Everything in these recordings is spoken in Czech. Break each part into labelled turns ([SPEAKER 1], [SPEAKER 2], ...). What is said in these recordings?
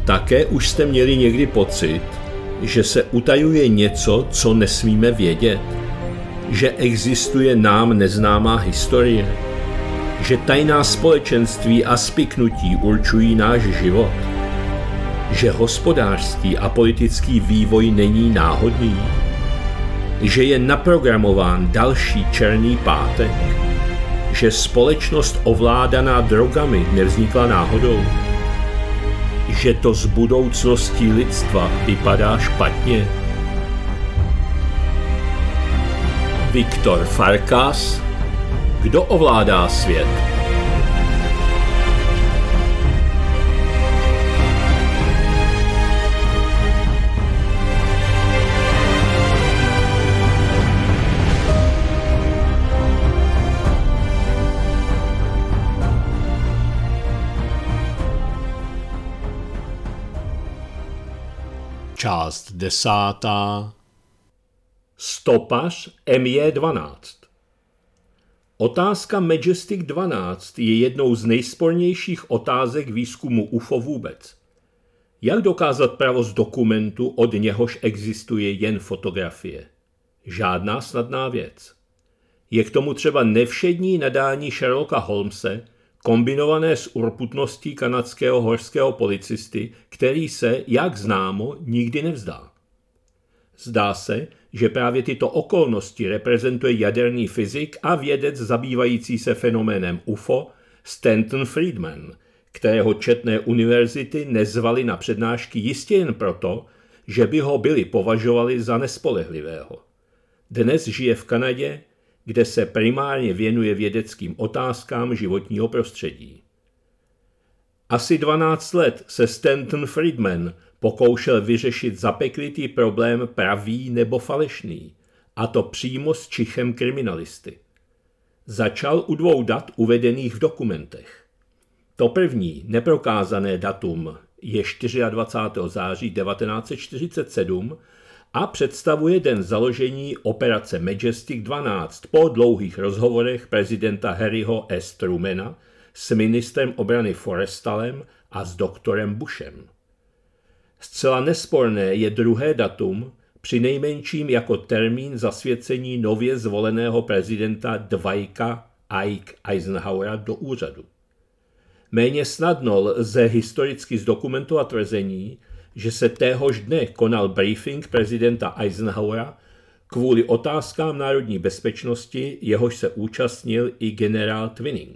[SPEAKER 1] Také už jste měli někdy pocit, že se utajuje něco, co nesmíme vědět? Že existuje nám neznámá historie? Že tajná společenství a spiknutí určují náš život? Že hospodářský a politický vývoj není náhodný? Že je naprogramován další černý pátek? Že společnost ovládaná drogami nevznikla náhodou? Že to z budoucností lidstva vypadá špatně? Viktor Farkas, Kdo ovládá svět? Část 10. Stopař MJ12. Otázka Majestic 12 je jednou z nejspornějších otázek výzkumu UFO vůbec. Jak dokázat pravost dokumentu, od něhož existuje jen fotografie? Žádná snadná věc. Je k tomu třeba nevšední nadání Sherlocka Holmese, kombinované s urputností kanadského horského policisty, který se, jak známo, nikdy nevzdá. Zdá se, že právě tyto okolnosti reprezentuje jaderný fyzik a vědec zabývající se fenoménem UFO Stanton Friedman, kterého četné univerzity nezvaly na přednášky jistě jen proto, že by ho byli považovali za nespolehlivého. Dnes žije v Kanadě, kde se primárně věnuje vědeckým otázkám životního prostředí. Asi 12 let se Stanton Friedman pokoušel vyřešit zapeklitý problém pravý nebo falešný, a to přímo s čichem kriminalisty. Začal u 2 dat uvedených v dokumentech. To první, neprokázané datum, je 24. září 1947 a představuje den založení operace Majestic 12 po dlouhých rozhovorech prezidenta Harryho S. Trumana s ministrem obrany Forrestalem a s doktorem Bushem. Zcela nesporné je druhé datum, přinejmenším jako termín zasvěcení nově zvoleného prezidenta Dwighta Ike Eisenhowera do úřadu. Méně snadno lze historicky zdokumentovat tvrzení, že se téhož dne konal briefing prezidenta Eisenhowera kvůli otázkám národní bezpečnosti, jehož se účastnil i generál Twining.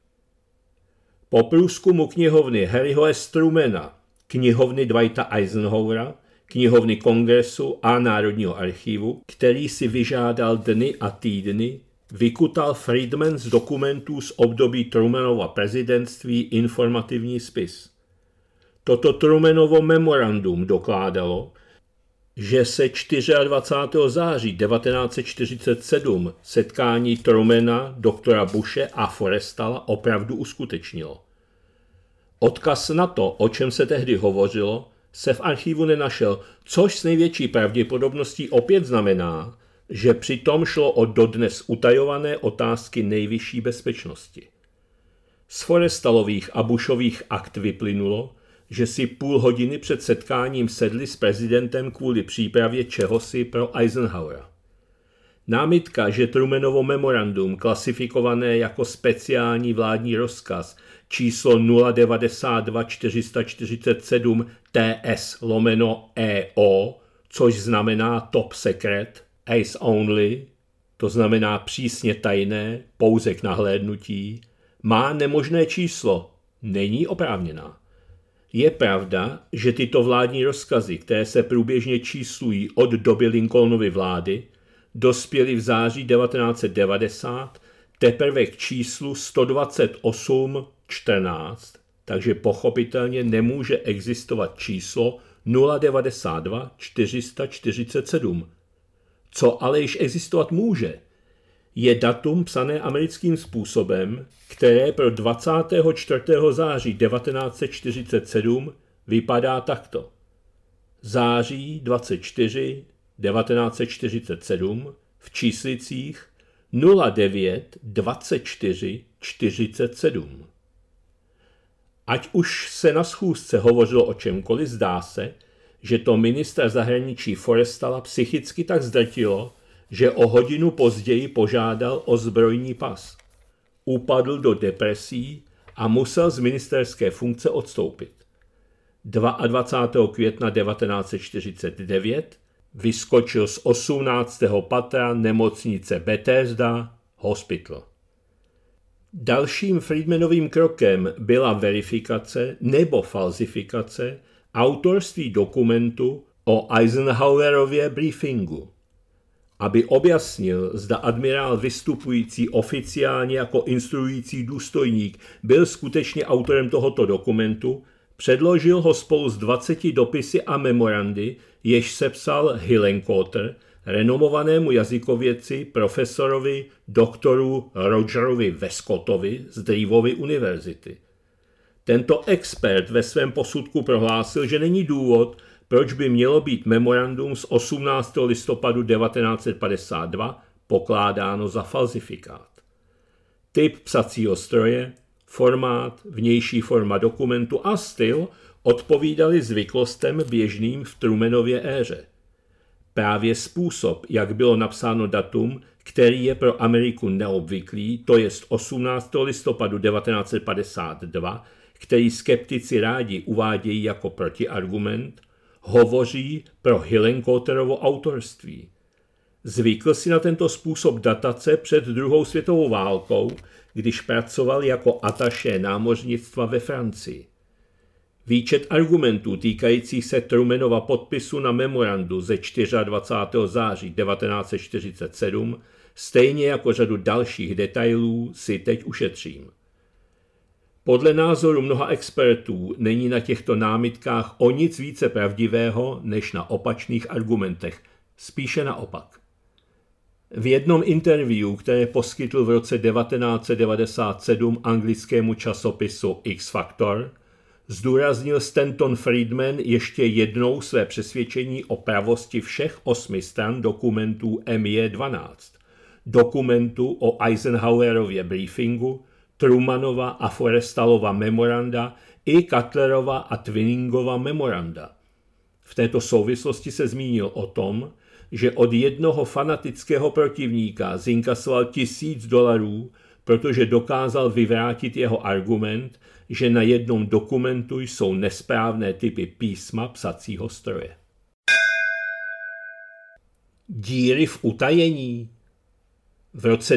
[SPEAKER 1] Po průzkumu knihovny Harryho S. Trumana, knihovny Dwighta Eisenhowera, knihovny Kongresu a Národního archivu, který si vyžádal dny a týdny, vykutal Friedman z dokumentů z období Trumanova prezidentství informativní spis. Toto Trumanovo memorandum dokládalo, že se 24. září 1947 setkání Trumana, doktora Bushe a Forrestala opravdu uskutečnilo. Odkaz na to, o čem se tehdy hovořilo, se v archivu nenašel, což s největší pravděpodobností opět znamená, že přitom šlo o dodnes utajované otázky nejvyšší bezpečnosti. Z Forrestalových a Bushových akt vyplynulo, že si půl hodiny před setkáním sedli s prezidentem kvůli přípravě čehosi pro Eisenhowera. Námitka, že Trumanovo memorandum, klasifikované jako speciální vládní rozkaz číslo 092 447 TS/EO, což znamená top secret, ace only, to znamená přísně tajné, pouze k nahlédnutí, má nemožné číslo, není oprávněná. Je pravda, že tyto vládní rozkazy, které se průběžně číslují od doby Lincolnovy vlády, dospěly v září 1990 teprve k číslu 12814, takže pochopitelně nemůže existovat číslo 092 447. Co ale již existovat může, je datum psané americkým způsobem, které pro 24. září 1947 vypadá takto. Září 24 1947 v číslicích 09 24 47. Ať už se na schůzce hovořilo o čemkoliv, zdá se, že to ministra zahraničí Forrestalla psychicky tak zdrtilo, že o hodinu později požádal o zbrojní pas. Upadl do depresí a musel z ministerské funkce odstoupit. 22. května 1949 vyskočil z 18. patra nemocnice Bethesda Hospital. Dalším Friedmanovým krokem byla verifikace nebo falzifikace autorství dokumentu o Eisenhowerově briefingu. Aby objasnil, zda admirál vystupující oficiálně jako instruující důstojník byl skutečně autorem tohoto dokumentu, předložil ho spolu s 20 dopisy a memorandy, jež sepsal Hillenkotter, renomovanému jazykovědci, profesorovi, doktoru Rogerovi Westcottovi z Drevovy univerzity. Tento expert ve svém posudku prohlásil, že není důvod, proč by mělo být memorandum z 18. listopadu 1952 pokládáno za falzifikát. Typ psacího stroje, formát, vnější forma dokumentu a styl odpovídaly zvyklostem běžným v Trumanově éře. Právě způsob, jak bylo napsáno datum, který je pro Ameriku neobvyklý, to jest 18. listopadu 1952, který skeptici rádi uvádějí jako protiargument, hovoří pro Hillenkotterovo autorství. Zvykl si na tento způsob datace před druhou světovou válkou, když pracoval jako atašé námořnictva ve Francii. Výčet argumentů týkajících se Trumanova podpisu na memorandu ze 24. září 1947, stejně jako řadu dalších detailů, si teď ušetřím. Podle názoru mnoha expertů není na těchto námitkách o nic více pravdivého než na opačných argumentech, spíše naopak. V jednom interview, které poskytl v roce 1997 anglickému časopisu X-Factor, zdůraznil Stanton Friedman ještě jednou své přesvědčení o pravosti všech 8 stran dokumentů MJ12, dokumentu o Eisenhowerově briefingu, Trumanova a Forrestallova memoranda i Cutlerova a Twinningova memoranda. V této souvislosti se zmínil o tom, že od jednoho fanatického protivníka zinkasoval $1000, protože dokázal vyvrátit jeho argument, že na jednom dokumentu jsou nesprávné typy písma psacího stroje. Díry v utajení. V roce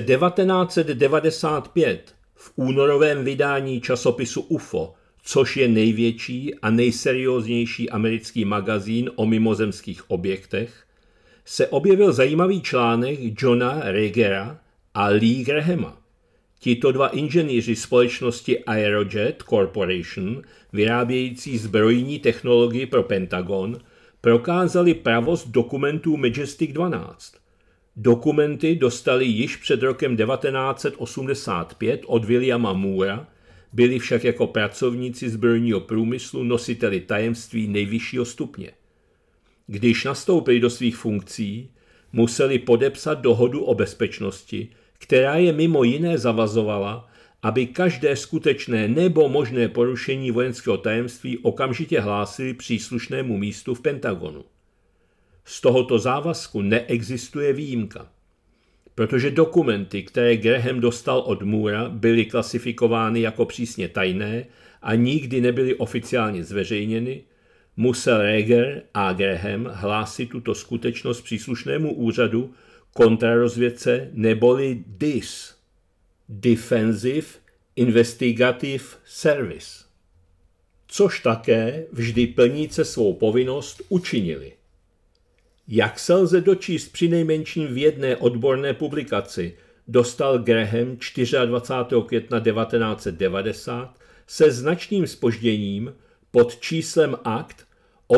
[SPEAKER 1] 1995 v únorovém vydání časopisu UFO, což je největší a nejserióznější americký magazín o mimozemských objektech, se objevil zajímavý článek Johna Regera a Lee Grahama. Tito dva inženýři společnosti Aerojet Corporation, vyrábějící zbrojní technologii pro Pentagon, prokázali pravost dokumentů Majestic 12. Dokumenty dostali již před rokem 1985 od Williama Moora, byli však jako pracovníci zbrojního průmyslu nositeli tajemství nejvyššího stupně. Když nastoupili do svých funkcí, museli podepsat dohodu o bezpečnosti, která je mimo jiné zavazovala, aby každé skutečné nebo možné porušení vojenského tajemství okamžitě hlásili příslušnému místu v Pentagonu. Z tohoto závazku neexistuje výjimka, protože dokumenty, které Graham dostal od Moora, byly klasifikovány jako přísně tajné a nikdy nebyly oficiálně zveřejněny, musel Reger a Graham hlásit tuto skutečnost příslušnému úřadu, kontrarozvědce neboli DIS, Defensive Investigative Service, což také vždy plníce svou povinnost učinili. Jak se lze dočíst přinejmenším v jedné odborné publikaci, dostal Graham 24. května 1990 se značným zpožděním pod číslem akt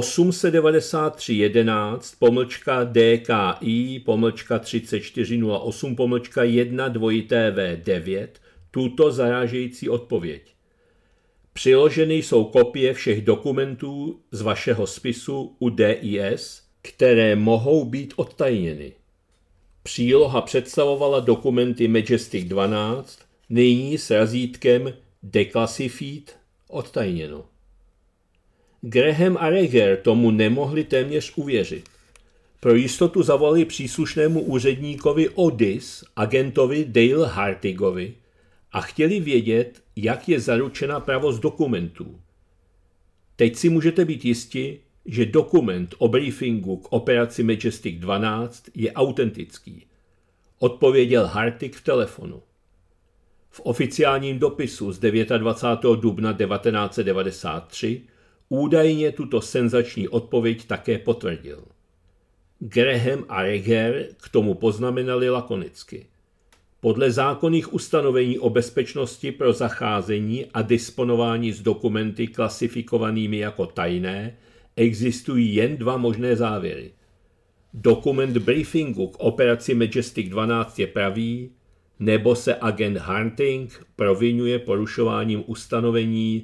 [SPEAKER 1] 894-DKI-3408-1-2TV9 tuto zarážející odpověď. Přiloženy jsou kopie všech dokumentů z vašeho spisu u DIS, které mohou být odtajněny. Příloha představovala dokumenty Majestic 12, nyní s razítkem Declassified Odtajněno. Graham a Reger tomu nemohli téměř uvěřit. Pro jistotu zavolali příslušnému úředníkovi ODIS, agentovi Dale Hartigovi, a chtěli vědět, jak je zaručena pravost dokumentů. Teď si můžete být jisti, že dokument o briefingu k operaci Majestic 12 je autentický, odpověděl Hartig v telefonu. V oficiálním dopisu z 29. dubna 1993 údajně tuto senzační odpověď také potvrdil. Graham a Reger k tomu poznamenali lakonicky. Podle zákonných ustanovení o bezpečnosti pro zacházení a disponování s dokumenty klasifikovanými jako tajné existují jen dva možné závěry. Dokument briefingu k operaci Majestic 12 je pravý, nebo se agent Hartig provinuje porušováním ustanovení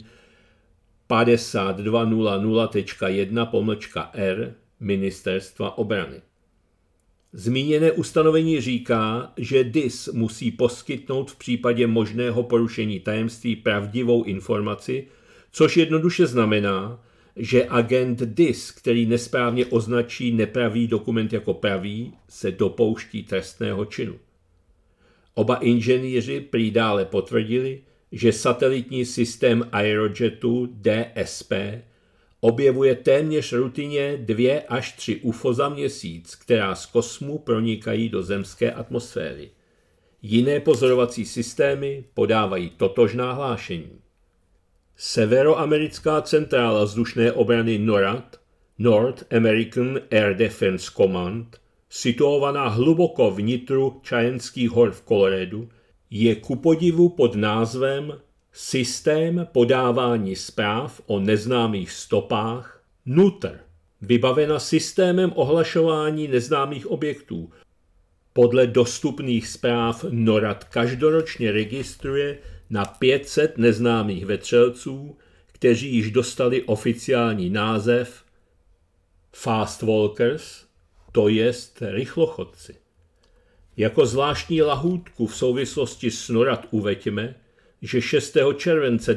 [SPEAKER 1] 5200.1-R Ministerstva obrany. Zmíněné ustanovení říká, že DIS musí poskytnout v případě možného porušení tajemství pravdivou informaci, což jednoduše znamená, že agent DIS, který nesprávně označí nepravý dokument jako pravý, se dopouští trestného činu. Oba inženýři prý dále potvrdili, že satelitní systém Aerojetu DSP objevuje téměř rutině 2 až 3 UFO za měsíc, která z kosmu pronikají do zemské atmosféry. Jiné pozorovací systémy podávají totožná hlášení. Severoamerická centrála vzdušné obrany NORAD, North American Air Defense Command, situovaná hluboko v nitru Cheyenneských hor v Coloradu, je kupodivu pod názvem Systém podávání zpráv o neznámých stopách NUTR, vybavena systémem ohlašování neznámých objektů. Podle dostupných zpráv NORAD každoročně registruje na 500 neznámých vetřelců, kteří již dostali oficiální název Fast Walkers, to jest rychlochodci. Jako zvláštní lahůdku v souvislosti s NORAD uveďme, že 6. července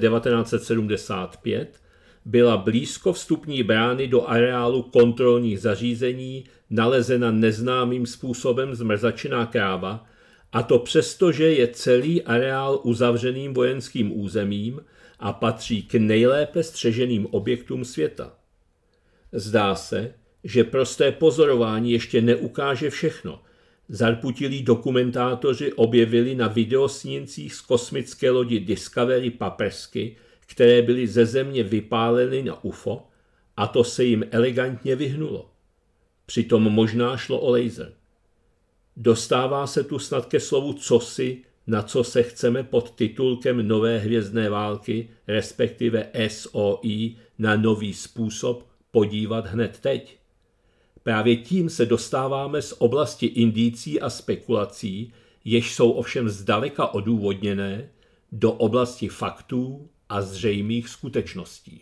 [SPEAKER 1] 1975 byla blízko vstupní brány do areálu kontrolních zařízení nalezena neznámým způsobem zmrzačená kráva, a to přesto, že je celý areál uzavřeným vojenským územím a patří k nejlépe střeženým objektům světa. Zdá se, že prosté pozorování ještě neukáže všechno. Zarputilí dokumentátoři objevili na videosnímcích z kosmické lodi Discovery paprsky, které byly ze země vypáleny na UFO, a to se jim elegantně vyhnulo. Přitom možná šlo o laser. Dostává se tu snad ke slovu cosi, na co se chceme pod titulkem Nové hvězdné války, respektive SOI, na nový způsob podívat hned teď. Právě tím se dostáváme z oblasti indicí a spekulací, jež jsou ovšem zdaleka odůvodněné, do oblasti faktů a zřejmých skutečností.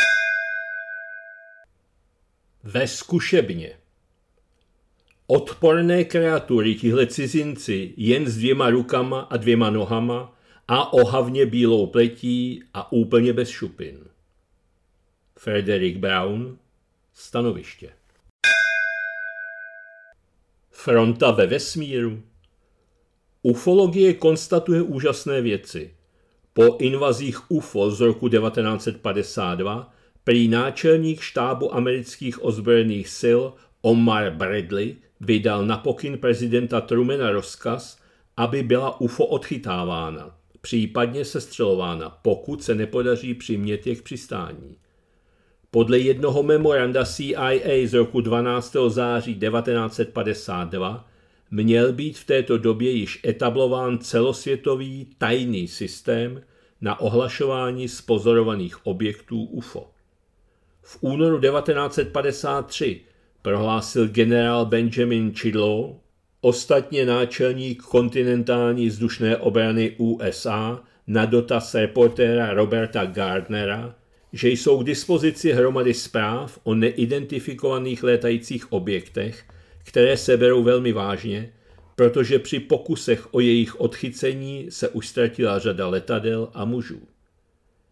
[SPEAKER 1] Ve zkušebně. Odporné kreatury, tihle cizinci, jen s 2 rukama a 2 nohama a ohavně bílou pletí a úplně bez šupin. Frederick Brown, Stanoviště. Fronta ve vesmíru. Ufologie konstatuje úžasné věci. Po invazích UFO z roku 1952 prý náčelník štábu amerických ozbrojených sil Omar Bradley vydal na pokyn prezidenta Trumana rozkaz, aby byla UFO odchytávána, případně sestřelována, pokud se nepodaří přimět je k přistání. Podle jednoho memoranda CIA z roku 12. září 1952 měl být v této době již etablován celosvětový tajný systém na ohlašování zpozorovaných objektů UFO. V únoru 1953 prohlásil generál Benjamin Chidlow, ostatně náčelník kontinentální vzdušné obrany USA, na dotaz reportéra Roberta Gardnera, že jsou k dispozici hromady zpráv o neidentifikovaných létajících objektech, které se berou velmi vážně, protože při pokusech o jejich odchycení se už ztratila řada letadel a mužů.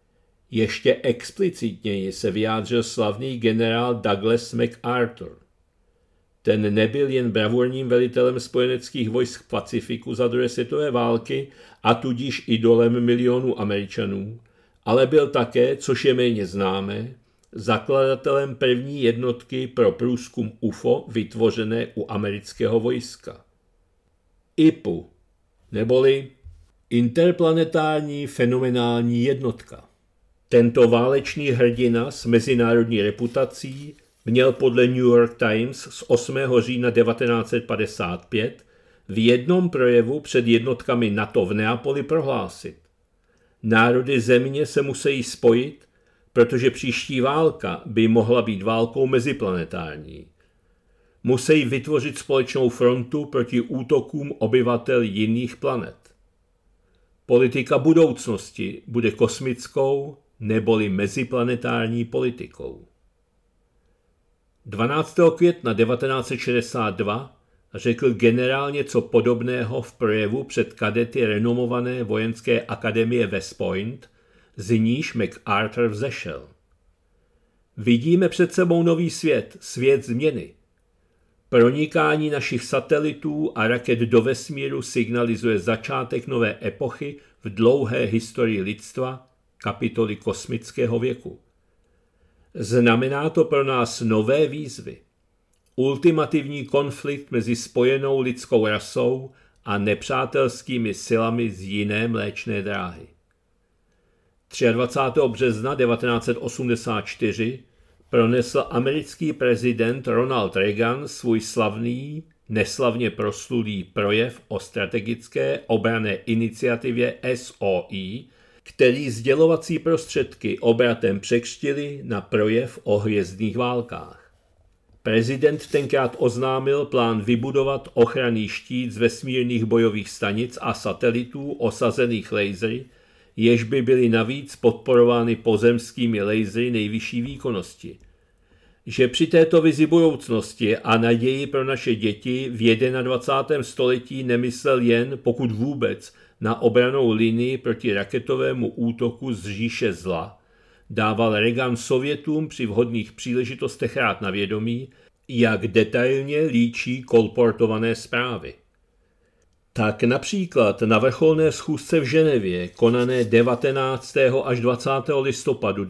[SPEAKER 1] Ještě explicitněji se vyjádřil slavný generál Douglas MacArthur. Ten nebyl jen bravurním velitelem spojeneckých vojsk v Pacifiku za druhé světové války a tudíž idolem milionů Američanů, ale byl také, což je méně známé, zakladatelem první jednotky pro průzkum UFO vytvořené u amerického vojska. IPU, neboli Interplanetární fenomenální jednotka. Tento válečný hrdina s mezinárodní reputací měl podle New York Times z 8. října 1955 v jednom projevu před jednotkami NATO v Neapoli prohlásit: národy země se musí spojit, protože příští válka by mohla být válkou meziplanetární. Musí vytvořit společnou frontu proti útokům obyvatel jiných planet. Politika budoucnosti bude kosmickou neboli meziplanetární politikou. 12. května 1962 řekl generál něco podobného v projevu před kadety renomované vojenské akademie West Point, z níž MacArthur vzešel. Vidíme před sebou nový svět, svět změny. Pronikání našich satelitů a raket do vesmíru signalizuje začátek nové epochy v dlouhé historii lidstva, kapitoly kosmického věku. Znamená to pro nás nové výzvy. Ultimativní konflikt mezi spojenou lidskou rasou a nepřátelskými silami z jiné mléčné dráhy. 23. března 1984 pronesl americký prezident Ronald Reagan svůj slavný, neslavně proslulý projev o strategické obranné iniciativě SOI, který sdělovací prostředky obratem překřtili na projev o hvězdných válkách. Prezident tenkrát oznámil plán vybudovat ochranný štít z vesmírných bojových stanic a satelitů osazených lasery, jež by byly navíc podporovány pozemskými lasery nejvyšší výkonnosti. Že při této vizi budoucnosti a naději pro naše děti v 21. století nemyslel jen, pokud vůbec, na obrannou linii proti raketovému útoku z říše zla, dával Reagan Sovětům při vhodných příležitostech rád na vědomí, jak detailně líčí kolportované zprávy. Tak například na vrcholné schůzce v Ženevě, konané 19. až 20. listopadu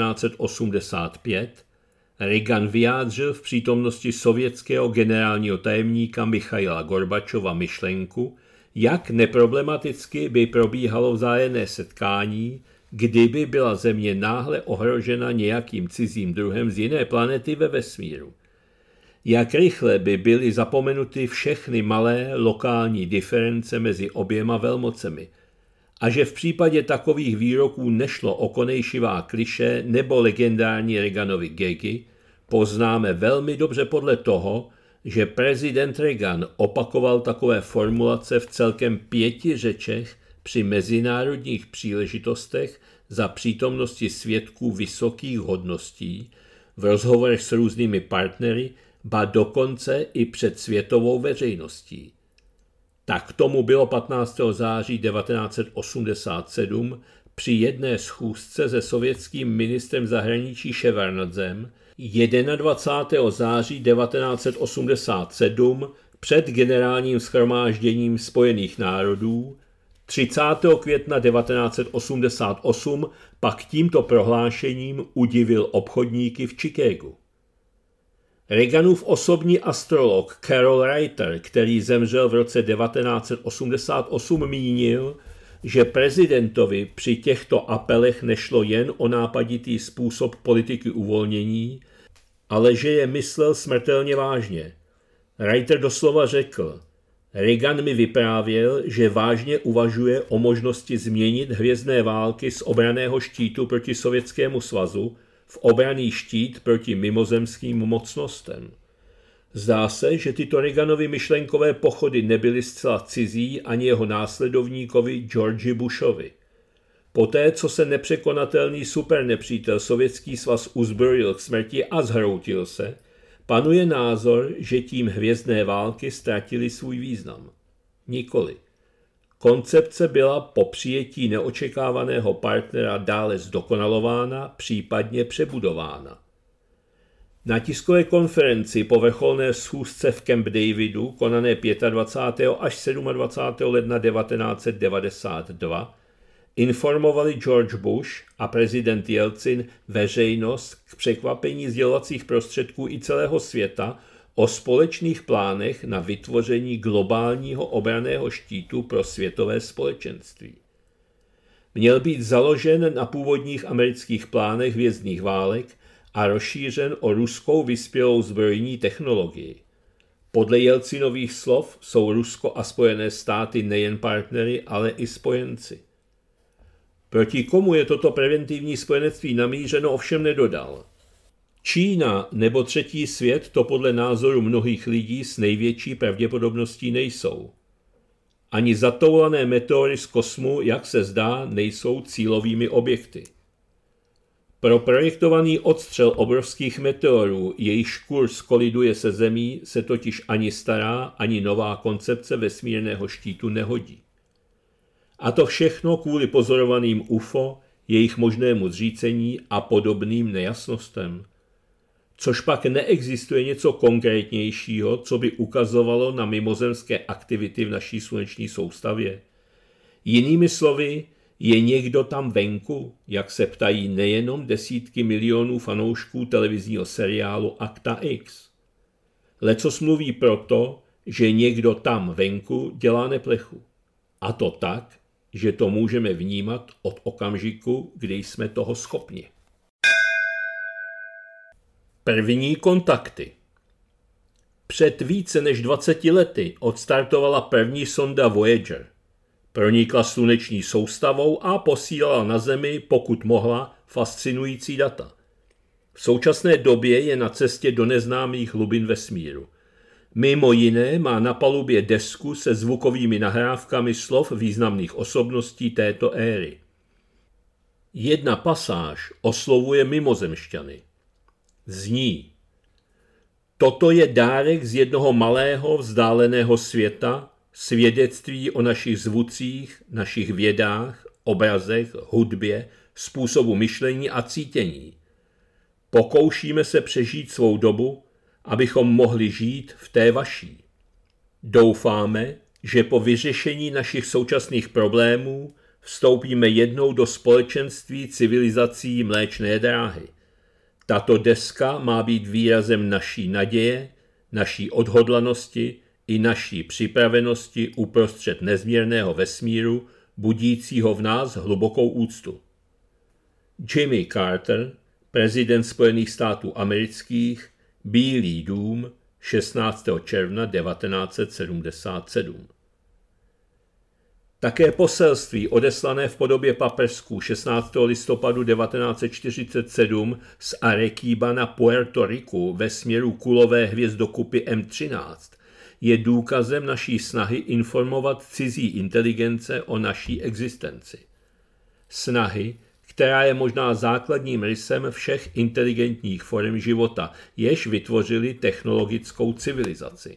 [SPEAKER 1] 1985, Reagan vyjádřil v přítomnosti sovětského generálního tajemníka Michaila Gorbačova myšlenku, jak neproblematicky by probíhalo vzájemné setkání, kdyby byla Země náhle ohrožena nějakým cizím druhem z jiné planety ve vesmíru. Jak rychle by byly zapomenuty všechny malé lokální diference mezi oběma velmocemi a že v případě takových výroků nešlo o konejšivá klišé nebo legendární Reaganovy gagy, poznáme velmi dobře podle toho, že prezident Reagan opakoval takové formulace v celkem 5 řečech při mezinárodních příležitostech za přítomnosti svědků vysokých hodností, v rozhovorech s různými partnery, ba dokonce i před světovou veřejností. Tak tomu bylo 15. září 1987 při jedné schůzce se sovětským ministrem zahraničí Ševarnadzem, 21. září 1987 před generálním shromážděním Spojených národů, 30. května 1988 pak tímto prohlášením udivil obchodníky v Chicagu. Reaganův osobní astrolog Carol Reiter, který zemřel v roce 1988, mínil, že prezidentovi při těchto apelech nešlo jen o nápaditý způsob politiky uvolnění, ale že je myslel smrtelně vážně. Reiter doslova řekl: Reagan mi vyprávěl, že vážně uvažuje o možnosti změnit hvězdné války z obranného štítu proti Sovětskému svazu v obranný štít proti mimozemským mocnostem. Zdá se, že tyto Reaganovy myšlenkové pochody nebyly zcela cizí ani jeho následovníkovi Georgi Bushovi. Poté, co se nepřekonatelný supernepřítel Sovětský svaz uzbrojil k smrti a zhroutil se, panuje názor, že tím hvězdné války ztratily svůj význam. Nikoli. Koncepce byla po přijetí neočekávaného partnera dále zdokonalována, případně přebudována. Na tiskové konferenci po vrcholné schůzce v Camp Davidu, konané 25. až 27. ledna 1992, informovali George Bush a prezident Jelcin veřejnost k překvapení sdělovacích prostředků i celého světa o společných plánech na vytvoření globálního obranného štítu pro světové společenství. Měl být založen na původních amerických plánech hvězdných válek a rozšířen o ruskou vyspělou zbrojní technologii. Podle Jelcinových slov jsou Rusko a Spojené státy nejen partnery, ale i spojenci. Proti komu je toto preventivní spojenectví namířeno, ovšem nedodal. Čína nebo třetí svět to podle názoru mnohých lidí s největší pravděpodobností nejsou. Ani zatoulané meteory z kosmu, jak se zdá, nejsou cílovými objekty. Pro projektovaný odstřel obrovských meteorů, jejichž kurz koliduje se Zemí, se totiž ani stará, ani nová koncepce vesmírného štítu nehodí. A to všechno kvůli pozorovaným UFO, jejich možnému zřícení a podobným nejasnostem. Což pak neexistuje něco konkrétnějšího, co by ukazovalo na mimozemské aktivity v naší sluneční soustavě. Jinými slovy, je někdo tam venku, jak se ptají nejenom desítky milionů fanoušků televizního seriálu Akta X. Lecos mluví proto, že někdo tam venku dělá neplechu. A to tak, že to můžeme vnímat od okamžiku, kdy jsme toho schopni. První kontakty. Před více než 20 lety odstartovala první sonda Voyager. Pronikla sluneční soustavou a posílala na Zemi, pokud mohla, fascinující data. V současné době je na cestě do neznámých hlubin vesmíru. Mimo jiné má na palubě desku se zvukovými nahrávkami slov významných osobností této éry. Jedna pasáž oslovuje mimozemšťany. Zní: toto je dárek z jednoho malého vzdáleného světa, svědectví o našich zvucích, našich vědách, obrazech, hudbě, způsobu myšlení a cítění. Pokoušíme se přežít svou dobu, abychom mohli žít v té vaší. Doufáme, že po vyřešení našich současných problémů vstoupíme jednou do společenství civilizací Mléčné dráhy. Tato deska má být výrazem naší naděje, naší odhodlanosti i naší připravenosti uprostřed nezměrného vesmíru, budícího v nás hlubokou úctu. Jimmy Carter, prezident Spojených států amerických, Bílý dům, 16. června 1977. Také poselství odeslané v podobě paprsků 16. listopadu 1947 z Arequipa na Puerto Riku ve směru kulové hvězdokupy M13 je důkazem naší snahy informovat cizí inteligence o naší existenci. Snahy, která je možná základním rysem všech inteligentních forem života, jež vytvořili technologickou civilizaci.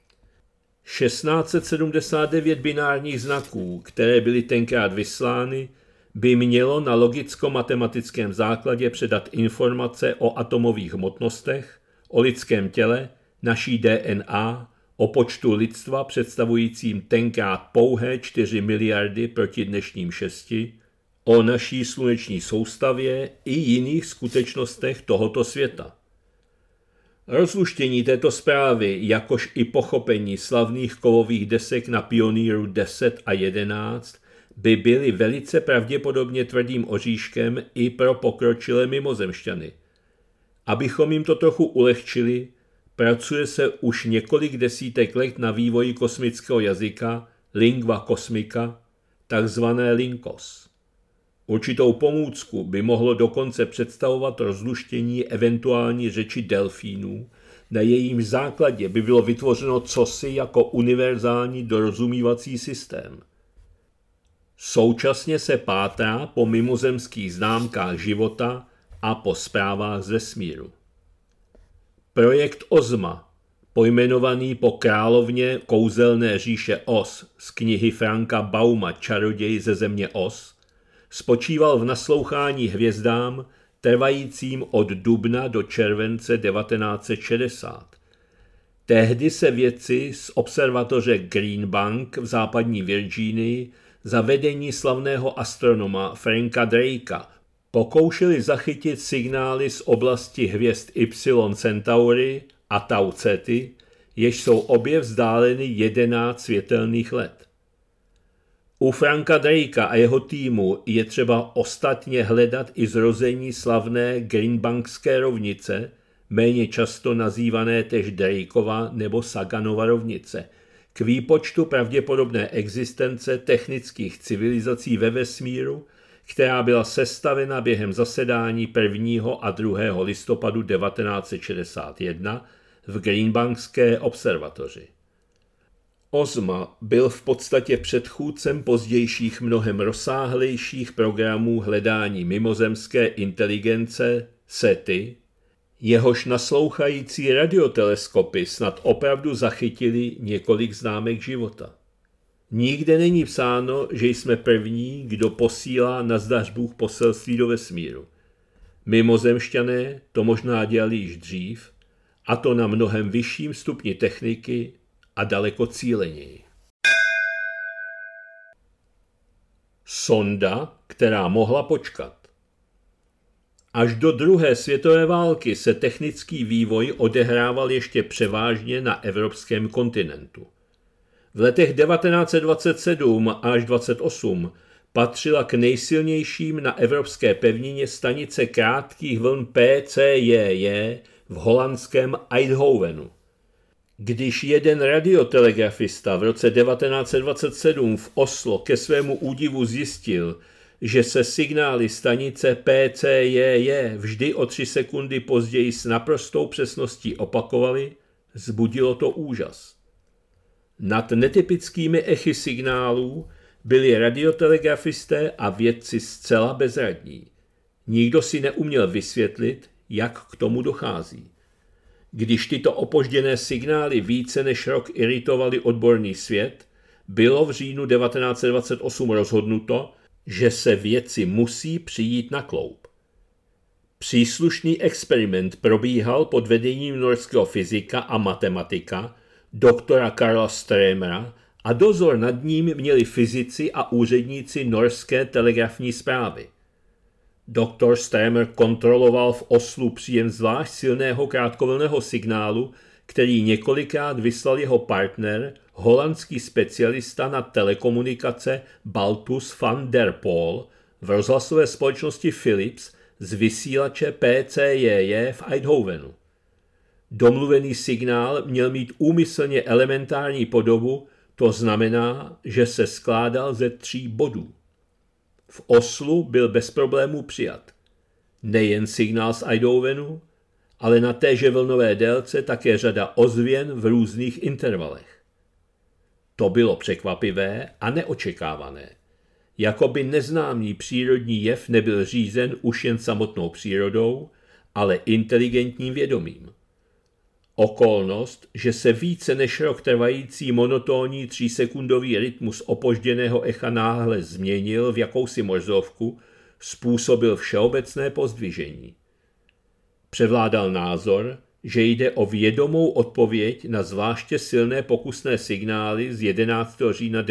[SPEAKER 1] 1679 binárních znaků, které byly tenkrát vyslány, by mělo na logicko-matematickém základě předat informace o atomových hmotnostech, o lidském těle, naší DNA, o počtu lidstva představujícím tenkrát pouhé 4 miliardy proti dnešním 6, o naší sluneční soustavě i jiných skutečnostech tohoto světa. Rozluštění této zprávy, jakož i pochopení slavných kovových desek na Pioneeru 10 a 11 by byly velice pravděpodobně tvrdým oříškem i pro pokročilé mimozemšťany. Abychom jim to trochu ulehčili, pracuje se už několik desítek let na vývoji kosmického jazyka lingua cosmica, takzvané Linkos. Určitou pomůcku by mohlo dokonce představovat rozluštění eventuální řeči delfínů, na jejímž základě by bylo vytvořeno cosi jako univerzální dorozumívací systém. Současně se pátrá po mimozemských známkách života a po zprávách z vesmíru. Projekt OZMA, pojmenovaný po královně kouzelné říše Oz z knihy Franka Bauma Čaroděj ze země Oz, spočíval v naslouchání hvězdám trvajícím od dubna do července 1960. Tehdy se vědci z observatoře Green Bank v západní Virginii za vedení slavného astronoma Franka Drakea pokoušeli zachytit signály z oblasti hvězd Y Centauri a Tau Ceti, jež jsou obě vzdáleny 11 světelných let. U Franka Drakea a jeho týmu je třeba ostatně hledat i zrození slavné Greenbankské rovnice, méně často nazývané též Drakeova nebo Saganova rovnice, k výpočtu pravděpodobné existence technických civilizací ve vesmíru, která byla sestavena během zasedání 1. a 2. listopadu 1961 v Greenbankské observatoři. OSMA byl v podstatě předchůdcem pozdějších mnohem rozsáhlejších programů hledání mimozemské inteligence SETI, jehož naslouchající radioteleskopy snad opravdu zachytili několik známek života. Nikde není psáno, že jsme první, kdo posílá na zdař Bůh poselství do vesmíru. Mimozemšťané to možná dělali již dřív, a to na mnohem vyšším stupni techniky a daleko cíleněji. Sonda, která mohla počkat. Až do druhé světové války se technický vývoj odehrával ještě převážně na evropském kontinentu. V letech 1927 až 1928 patřila k nejsilnějším na evropské pevnině stanice krátkých vln PCJJ v holandském Eindhovenu. Když jeden radiotelegrafista v roce 1927 v Oslo ke svému údivu zjistil, že se signály stanice PCJJ vždy o 3 sekundy později s naprostou přesností opakovaly, vzbudilo to úžas. Nad netypickými echy signálů byli radiotelegrafisté a vědci zcela bezradní. Nikdo si neuměl vysvětlit, jak k tomu dochází. Když tyto opožděné signály více než rok iritovaly odborný svět, bylo v říjnu 1928 rozhodnuto, že se vědci musí přijít na kloub. Příslušný experiment probíhal pod vedením norského fyzika a matematika doktora Karla Stræmera a dozor nad ním měli fyzici a úředníci norské telegrafní správy. Doktor Stræmer kontroloval v Oslu příjem zvlášť silného krátkovlnného signálu, který několikrát vyslal jeho partner, holandský specialista na telekomunikace Baltus van der Pol v rozhlasové společnosti Philips z vysílače PCJJ v Eindhovenu. Domluvený signál měl mít úmyslně elementární podobu, to znamená, že se skládal ze 3 bodů. V Oslu byl bez problémů přijat. Nejen signál z Eindhovenu, ale na téže vlnové délce také řada ozvěn v různých intervalech. To bylo překvapivé a neočekávané. Jakoby neznámý přírodní jev nebyl řízen už jen samotnou přírodou, ale inteligentním vědomím. Okolnost, že se více než rok trvající monotónní 3sekundový rytmus opožděného echa náhle změnil v jakousi morzovku, způsobil všeobecné pozdvižení. Převládal názor, že jde o vědomou odpověď na zvláště silné pokusné signály z 11. října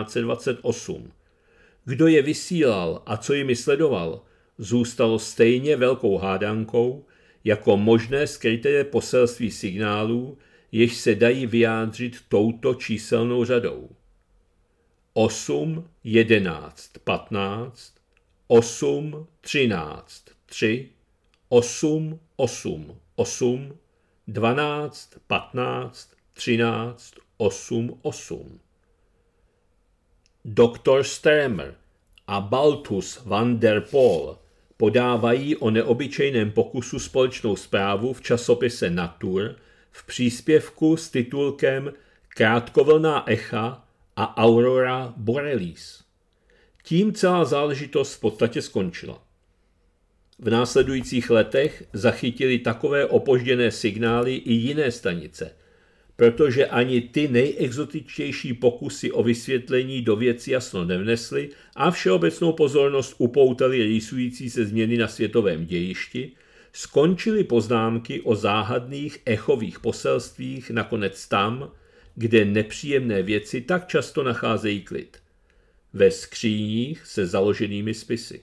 [SPEAKER 1] 1928. Kdo je vysílal a co jimi sledoval, zůstalo stejně velkou hádankou, jako možné skryté poselství signálů, jež se dají vyjádřit touto číselnou řadou. 8, 11, 15, 8, 13, 3, 8, 8, 8, 12, 15, 13, 8, 8. Doktor Stræmer a Baltus van der Pol podávají o neobyčejném pokusu společnou zprávu v časopise Nature v příspěvku s titulkem Krátkovlnná echa a Aurora Borealis. Tím celá záležitost v podstatě skončila. V následujících letech zachytili takové opožděné signály i jiné stanice. protože ani ty nejexotičtější pokusy o vysvětlení do věci jasno nevnesly a všeobecnou pozornost upoutaly rýsující se změny na světovém dějišti, skončily poznámky o záhadných echových poselstvích nakonec tam, kde nepříjemné věci tak často nacházejí klid. Ve skříních se založenými spisy.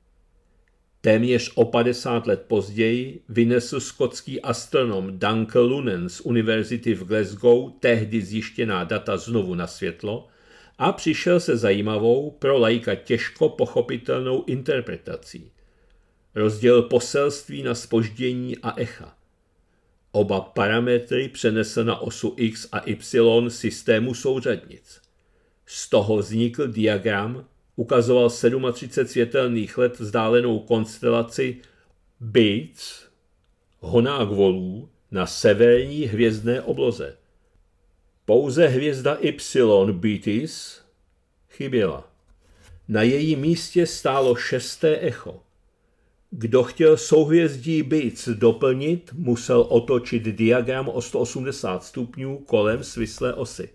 [SPEAKER 1] Téměř o 50 let později vynesl skotský astronom Duncan Lunan z univerzity v Glasgow tehdy zjištěná data znovu na světlo a přišel se zajímavou, pro laika těžko pochopitelnou interpretací. Rozdělil poselství na zpoždění a echa. Oba parametry přenesl na osu X a Y systému souřadnic. Z toho vznikl diagram, ukazoval 37 světelných let vzdálenou konstelaci Bates, honák volů, na severní hvězdné obloze. Pouze hvězda Y Betis chyběla. Na jejím místě stálo 6. echo. Kdo chtěl souhvězdí Bates doplnit, musel otočit diagram o 180 stupňů kolem svislé osy.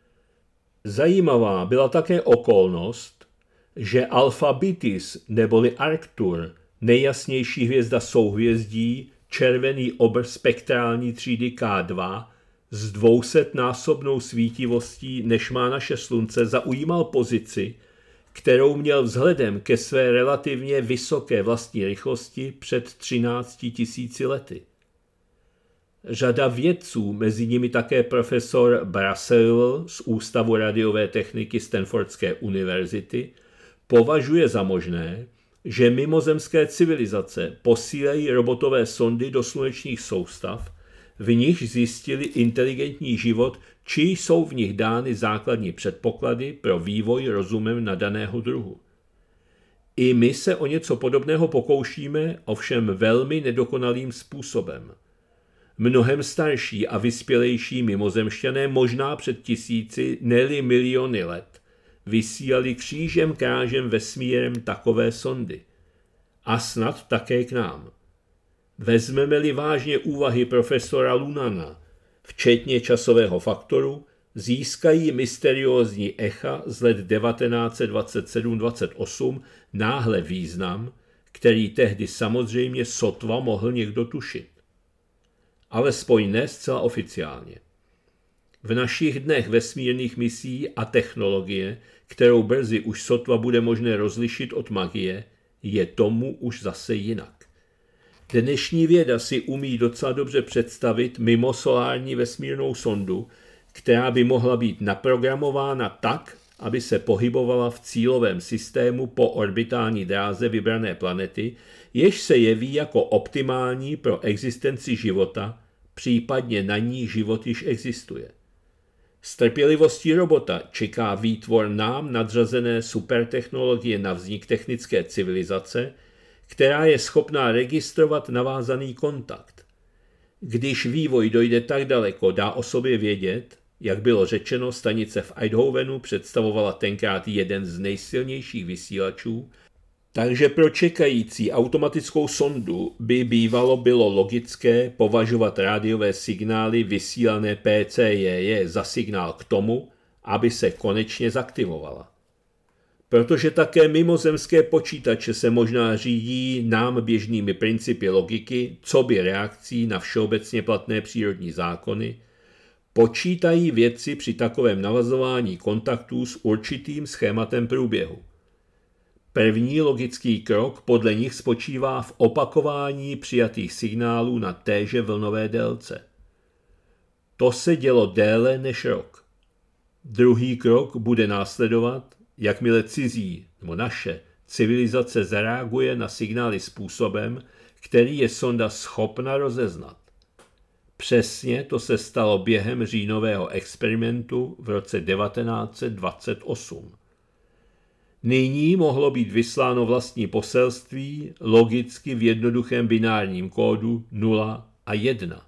[SPEAKER 1] Zajímavá byla také okolnost, že Alpha Betis neboli Arctur, nejjasnější hvězda souhvězdí, červený obr spektrální třídy K2 s 200násobnou svítivostí, než má naše slunce, zaujímal pozici, kterou měl vzhledem ke své relativně vysoké vlastní rychlosti před 13 000 lety. Řada vědců, mezi nimi také profesor Brassel z Ústavu radiové techniky Stanfordské univerzity, považuje za možné, že mimozemské civilizace posílají robotové sondy do slunečních soustav, v nichž zjistili inteligentní život, či jsou v nich dány základní předpoklady pro vývoj rozumem nadaného druhu. I my se o něco podobného pokoušíme, ovšem velmi nedokonalým způsobem. Mnohem starší a vyspělejší mimozemšťané možná před tisíci, ne-li miliony let, vysílali křížem krážem vesmírem takové sondy. A snad také k nám. Vezmeme-li vážně úvahy profesora Lunana, včetně časového faktoru, získají mysteriózní echa z let 1927-28 náhle význam, který tehdy samozřejmě sotva mohl někdo tušit. Alespoň ne zcela oficiálně. V našich dnech vesmírných misí a technologie, kterou brzy už sotva bude možné rozlišit od magie, je tomu už zase jinak. Dnešní věda si umí docela dobře představit mimosolární vesmírnou sondu, která by mohla být naprogramována tak, aby se pohybovala v cílovém systému po orbitální dráze vybrané planety, jež se jeví jako optimální pro existenci života, případně na ní život již existuje. S trpělivostí robota čeká výtvor nám nadřazené supertechnologie na vznik technické civilizace, která je schopná registrovat navázaný kontakt. Když vývoj dojde tak daleko, dá o sobě vědět, jak bylo řečeno, stanice v Eindhovenu představovala tenkrát jeden z nejsilnějších vysílačů, takže pro čekající automatickou sondu by bývalo bylo logické považovat rádiové signály vysílané PCJJ za signál k tomu, aby se konečně zaktivovala. Protože také mimozemské počítače se možná řídí nám běžnými principy logiky, coby reakcí na všeobecně platné přírodní zákony, počítají vědci při takovém navazování kontaktů s určitým schématem průběhu. První logický krok podle nich spočívá v opakování přijatých signálů na téže vlnové délce. To se dělo déle než rok. Druhý krok bude následovat, jakmile cizí nebo naše civilizace zareaguje na signály způsobem, který je sonda schopna rozeznat. Přesně to se stalo během říjnového experimentu v roce 1928. Nyní mohlo být vysláno vlastní poselství logicky v jednoduchém binárním kódu 0 a 1.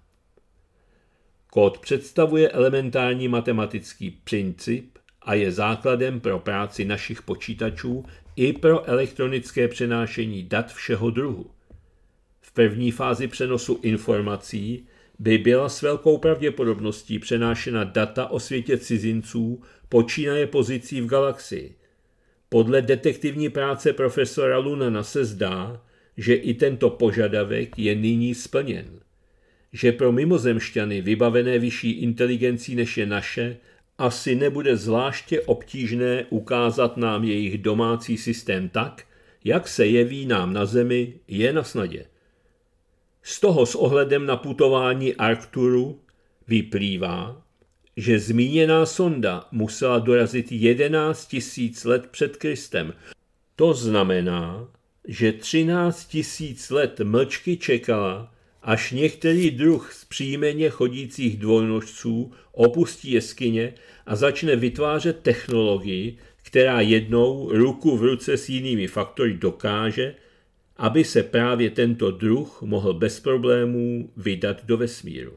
[SPEAKER 1] Kód představuje elementární matematický princip a je základem pro práci našich počítačů i pro elektronické přenášení dat všeho druhu. V první fázi přenosu informací by byla s velkou pravděpodobností přenášena data o světě cizinců počínaje pozicí v galaxii. Podle detektivní práce profesora Lunana se zdá, že i tento požadavek je nyní splněn. Že pro mimozemšťany vybavené vyšší inteligencí než je naše asi nebude zvláště obtížné ukázat nám jejich domácí systém tak, jak se jeví nám na Zemi, je na snadě. Z toho s ohledem na putování Arcturu vyplývá, že zmíněná sonda musela dorazit 11 000 let před Kristem. To znamená, že 13 000 let mlčky čekala, až některý druh z příjmeně chodících dvojnožců opustí jeskyně a začne vytvářet technologii, která jednou ruku v ruce s jinými faktory dokáže, aby se právě tento druh mohl bez problémů vydat do vesmíru.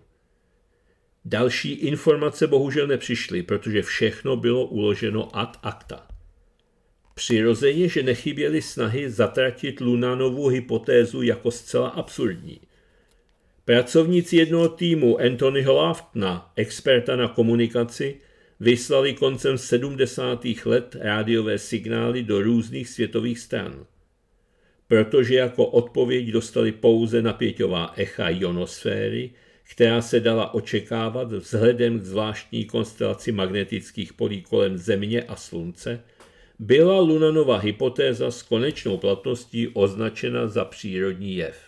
[SPEAKER 1] Další informace bohužel nepřišly, protože všechno bylo uloženo ad acta. Přirozeně, že nechyběly snahy zatratit Lunanovu hypotézu jako zcela absurdní. Pracovníci jednoho týmu Anthonyho Loftona, experta na komunikaci, vyslali koncem 70. let rádiové signály do různých světových stran. Protože jako odpověď dostali pouze napěťová echa ionosféry, která se dala očekávat vzhledem k zvláštní konstelaci magnetických polí kolem Země a Slunce, byla Lunanova hypotéza s konečnou platností označena za přírodní jev.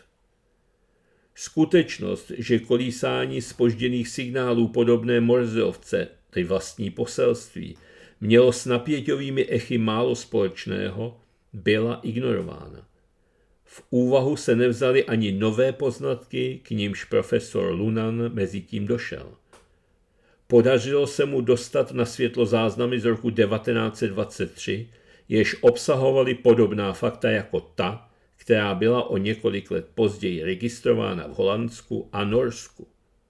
[SPEAKER 1] Skutečnost, že kolísání zpožděných signálů podobné Morzeovce, tedy vlastní poselství, mělo s napěťovými echy málo společného, byla ignorována. V úvahu se nevzaly ani nové poznatky, k nimž profesor Lunan mezitím došel. Podařilo se mu dostat na světlo záznamy z roku 1923, jež obsahovaly podobná fakta jako ta, která byla o několik let později registrována v Holandsku a Norsku.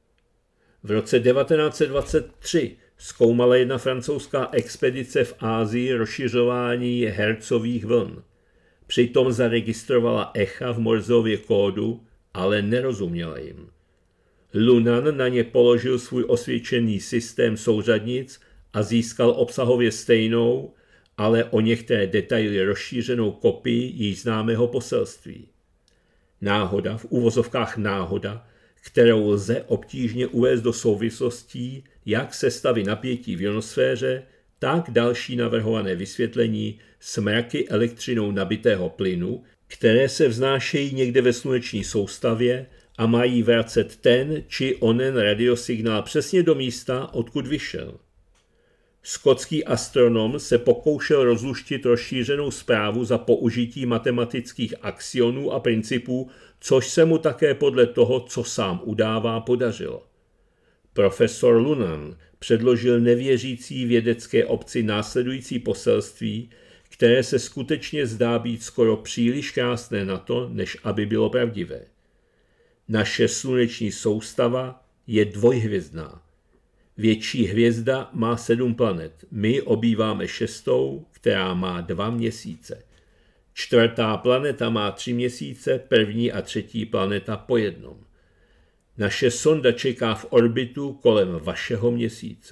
[SPEAKER 1] V roce 1923 zkoumala jedna francouzská expedice v Asii rozšiřování Hertzových vln. Přitom zaregistrovala echa v Morzeově kódu, ale nerozuměla jim. Lunan na ně položil svůj osvědčený systém souřadnic a získal obsahově stejnou, ale o některé detaily rozšířenou kopii již známého poselství. Náhoda, v uvozovkách náhoda, kterou lze obtížně uvést do souvislostí, jak sestavy napětí v ionosféře, tak další navrhované vysvětlení smraky elektřinou nabitého plynu, které se vznášejí někde ve sluneční soustavě a mají vracet ten či onen radiosignál přesně do místa, odkud vyšel. Skotský astronom se pokoušel rozluštit rozšířenou zprávu za použití matematických axionů a principů, což se mu také podle toho, co sám udává, podařilo. Profesor Lunan předložil nevěřící vědecké obci následující poselství, které se skutečně zdá být skoro příliš krásné na to, než aby bylo pravdivé. Naše sluneční soustava je dvojhvězdná. Větší hvězda má 7 planet. My obýváme 6., která má 2 měsíce. 4. planeta má 3 měsíce, 1. a 3. planeta po 1. Naše sonda čeká v orbitu kolem vašeho měsíce.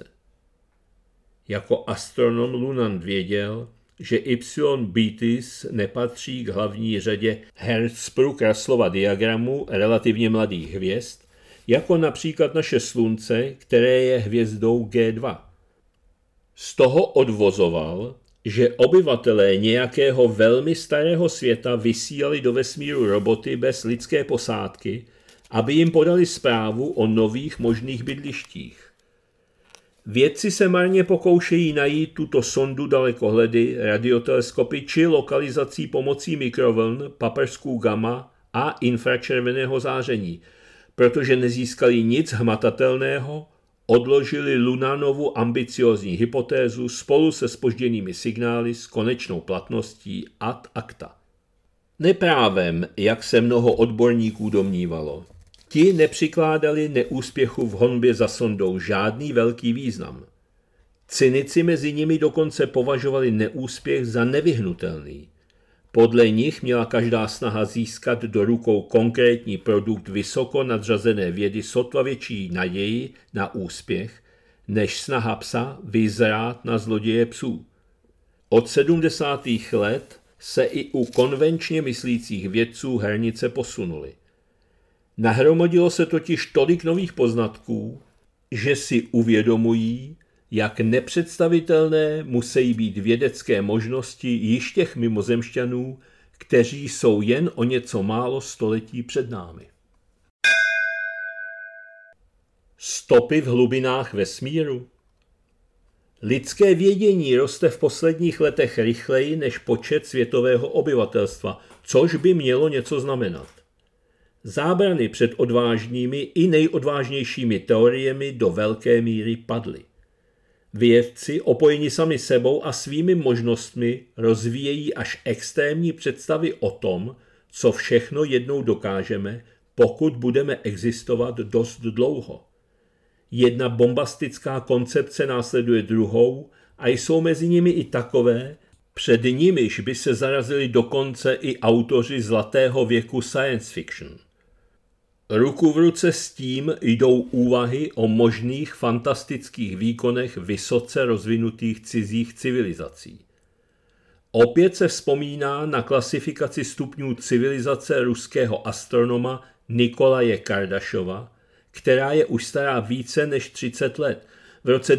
[SPEAKER 1] Jako astronom Lunan věděl, že Y Betis nepatří k hlavní řadě Hertzsprung-Russellova diagramu relativně mladých hvězd, jako například naše Slunce, které je hvězdou G2. Z toho odvozoval, že obyvatelé nějakého velmi starého světa vysílali do vesmíru roboty bez lidské posádky, aby jim podali zprávu o nových možných bydlištích. Vědci se marně pokoušejí najít tuto sondu dalekohledy, radioteleskopy či lokalizací pomocí mikrovln, paprsků gamma a infračerveného záření. Protože nezískali nic hmatatelného, odložili Lunanovu ambiciózní hypotézu spolu se zpožděnými signály s konečnou platností ad acta. Neprávem, jak se mnoho odborníků domnívalo. Ti nepřikládali neúspěchu v honbě za sondou žádný velký význam. Cynici mezi nimi dokonce považovali neúspěch za nevyhnutelný. Podle nich měla každá snaha získat do rukou konkrétní produkt vysoko nadřazené vědy sotva větší naději na úspěch, než snaha psa vyzrát na zloděje psů. Od 70. let se i u konvenčně myslících vědců hranice posunuly. Nahromadilo se totiž tolik nových poznatků, že si uvědomují, jak nepředstavitelné musí být vědecké možnosti již těch mimozemšťanů, kteří jsou jen o něco málo století před námi. Stopy v hlubinách vesmíru. Lidské vědění roste v posledních letech rychleji než počet světového obyvatelstva, což by mělo něco znamenat. Zábrany před odvážnými i nejodvážnějšími teoriemi do velké míry padly. Vědci, opojeni sami sebou a svými možnostmi, rozvíjejí až extrémní představy o tom, co všechno jednou dokážeme, pokud budeme existovat dost dlouho. Jedna bombastická koncepce následuje druhou a jsou mezi nimi i takové, před nimiž by se zarazili dokonce i autoři zlatého věku science fiction. Ruku v ruce s tím jdou úvahy o možných fantastických výkonech vysoce rozvinutých cizích civilizací. Opět se vzpomíná na klasifikaci stupňů civilizace ruského astronoma Nikolaje Kardašova, která je už stará více než 30 let. V roce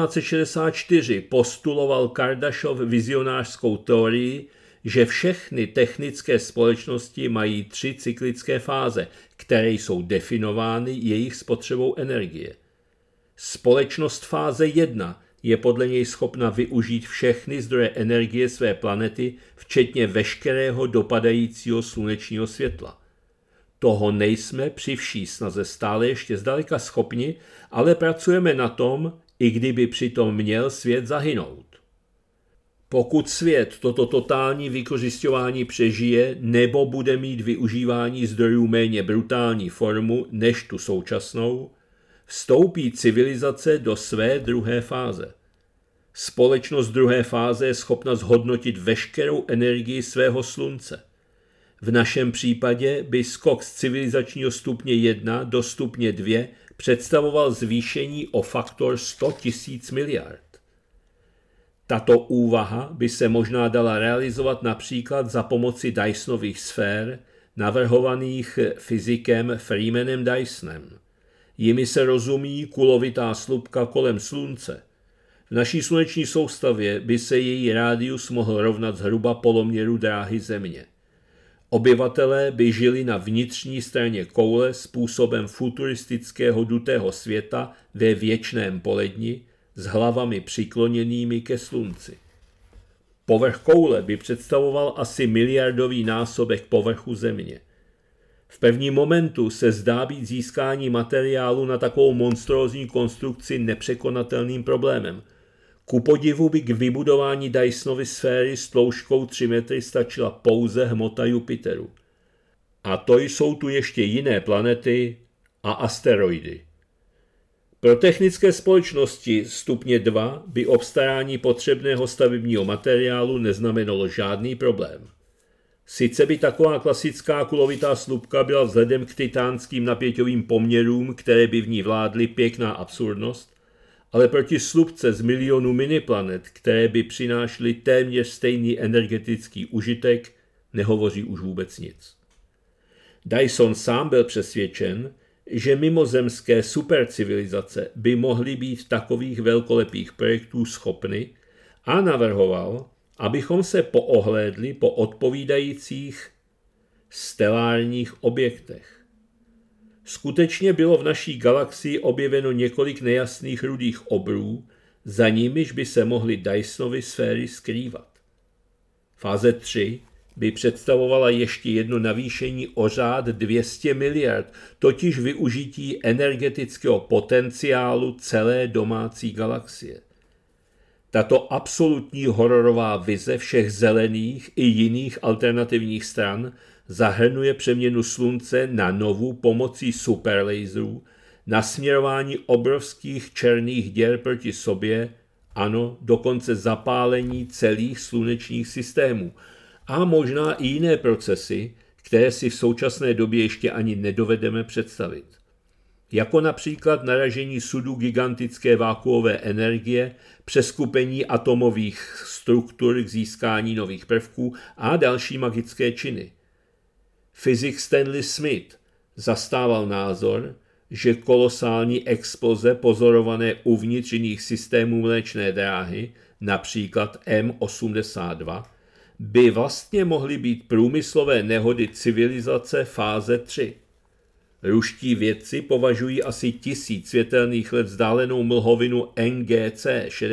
[SPEAKER 1] 1964 postuloval Kardašov vizionářskou teorii, že všechny technické společnosti mají 3 cyklické fáze, které jsou definovány jejich spotřebou energie. Společnost fáze 1 je podle něj schopna využít všechny zdroje energie své planety, včetně veškerého dopadajícího slunečního světla. Toho nejsme při vší snaze stále ještě zdaleka schopni, ale pracujeme na tom, i kdyby přitom měl svět zahynout. Pokud svět toto totální vykořisťování přežije nebo bude mít využívání zdrojů méně brutální formu než tu současnou, vstoupí civilizace do své druhé fáze. Společnost druhé fáze je schopna zhodnotit veškerou energii svého slunce. V našem případě by skok z civilizačního stupně 1 do stupně 2 představoval zvýšení o faktor 100 000 miliard. Tato úvaha by se možná dala realizovat například za pomoci Dysonových sfér, navrhovaných fyzikem Freemanem Dysonem. Jimi se rozumí kulovitá slupka kolem slunce. V naší sluneční soustavě by se její rádius mohl rovnat zhruba poloměru dráhy Země. Obyvatelé by žili na vnitřní straně koule způsobem futuristického dutého světa ve věčném poledni s hlavami přikloněnými ke slunci. Povrch koule by představoval asi miliardový násobek povrchu Země. V prvním momentu se zdá být získání materiálu na takovou monstrózní konstrukci nepřekonatelným problémem. Ku podivu by k vybudování Dysonovy sféry s tloušťkou 3 metry stačila pouze hmota Jupiteru. A to jsou tu ještě jiné planety a asteroidy. Pro technické společnosti stupně 2 by obstarání potřebného stavebního materiálu neznamenalo žádný problém. Sice by taková klasická kulovitá slupka byla vzhledem k titánským napěťovým poměrům, které by v ní vládly, pěkná absurdnost, ale proti slupce z milionů miniplanet, které by přinášely téměř stejný energetický užitek, nehovoří už vůbec nic. Dyson sám byl přesvědčen, že mimozemské supercivilizace by mohly být takových velkolepých projektů schopny a navrhoval, abychom se poohlédli po odpovídajících stelárních objektech. Skutečně bylo v naší galaxii objeveno několik nejasných rudých obrů, za nimiž by se mohly Dysonovy sféry skrývat. Fáze 3 by představovala ještě jedno navýšení o řád 200 miliard, totiž využití energetického potenciálu celé domácí galaxie. Tato absolutní hororová vize všech zelených i jiných alternativních stran zahrnuje přeměnu slunce na novu pomocí superlaserů, nasměrování obrovských černých děr proti sobě, ano, dokonce zapálení celých slunečních systémů. a možná i jiné procesy, které si v současné době ještě ani nedovedeme představit. Jako například naražení sudu gigantické vákuové energie, přeskupení atomových struktur k získání nových prvků a další magické činy. Fyzik Stanley Smith zastával názor, že kolosální exploze pozorované uvnitř jiných systémů Mléčné dráhy, například M82, by vlastně mohly být průmyslové nehody civilizace fáze 3. Ruští vědci považují asi 1000 světelných let vzdálenou mlhovinu NGC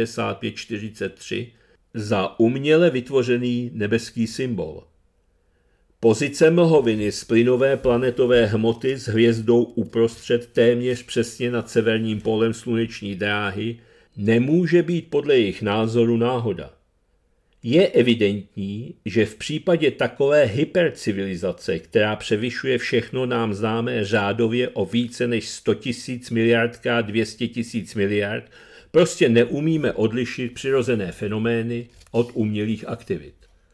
[SPEAKER 1] 6543 za uměle vytvořený nebeský symbol. Pozice mlhoviny z plynové planetové hmoty s hvězdou uprostřed téměř přesně nad severním polem sluneční dráhy nemůže být podle jejich názoru náhoda. Je evidentní, že v případě takové hypercivilizace, která převyšuje všechno nám známé řádově o více než 100 000 miliard krát 200 000 miliard, prostě neumíme odlišit přirozené fenomény od umělých aktivit.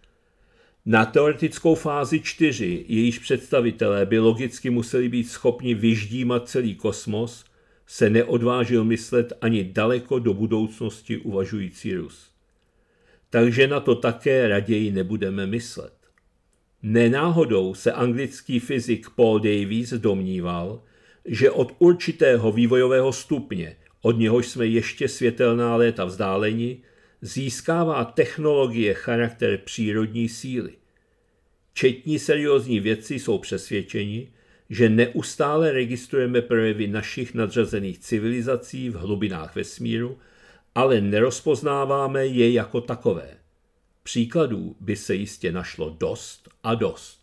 [SPEAKER 1] Na teoretickou fázi 4, jejíž představitelé by logicky museli být schopni vyždímat celý kosmos, se neodvážil myslet ani daleko do budoucnosti uvažující Rus. Takže na to také raději nebudeme myslet. Nenáhodou se anglický fyzik Paul Davies domníval, že od určitého vývojového stupně, od něhož jsme ještě světelná léta vzdáleni, získává technologie charakter přírodní síly. Četní seriózní vědci jsou přesvědčeni, že neustále registrujeme projevy našich nadřazených civilizací v hlubinách vesmíru, ale nerozpoznáváme je jako takové. Příkladů by se jistě našlo dost a dost.